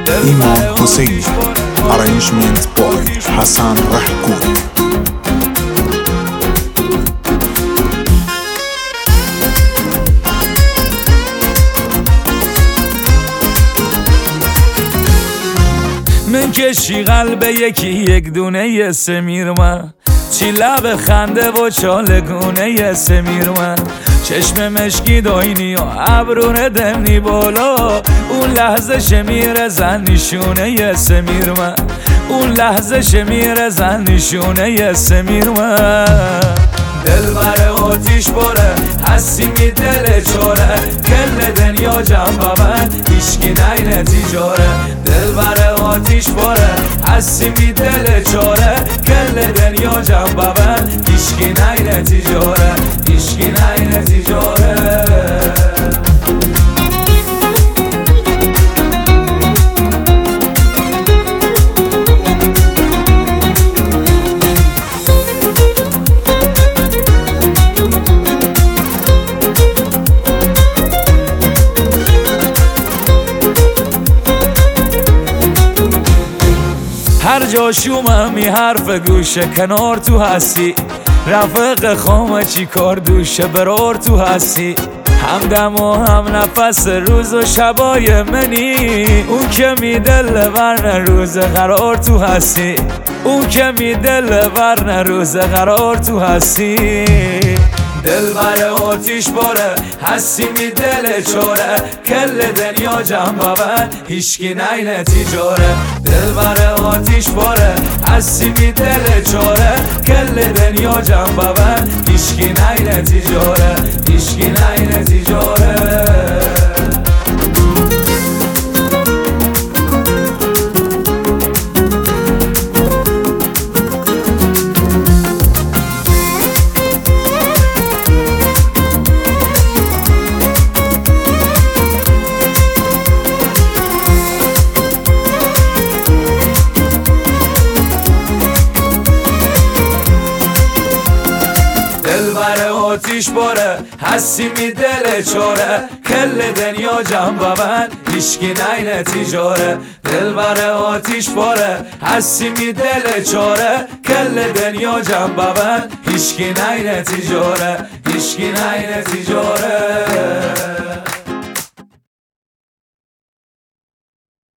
ایمان حسینی. Arrangement by حسن رحگو. من کشی قلب یکی یک دونه ی سمیر من، چی لب خنده و چالگونه ی سمیر من، چشم مشکی داینی و ابرون دمنی بالا، اون لحظه شمیر زن نشونه ی سمیر من، اون لحظه شمیر زن نشونه ی سمیر من. دل بر آتیش باره هستی می دل چاره، کل دنیا جنبه من هیشکی نین تیجاره. دل بر آتیش باره هستی می دل چاره، کل دنیا جنبه من هیشکی نین تیجاره، هیشکی نین تیجاره. هر جا شوممی حرف گوشه کنار تو هستی، رفق خامه چی کار دوشه برار تو هستی، همدم و هم نفس روز و شبای منی، اون که می دل ورن روز قرار تو هستی، اون که می دل ورن روز قرار تو هستی. دل بر آتیش باره هستی می دل چاره، کل دنیا جنبه من هیشکی نین تیجاره. دل بر آتیش باره هستی می دل چاره، کل دنیا جنبه من هیشکی نین تیجاره، هیشکی نین تیجاره. آتیش باره هستی می دل چاره، کل دنیا جنبه من هیشکی نین تیجاره. دل بر آتیش باره هستی می دل چاره، کل دنیا جنبه من هیشکی نین تیجاره، هیشکی نین تیجاره.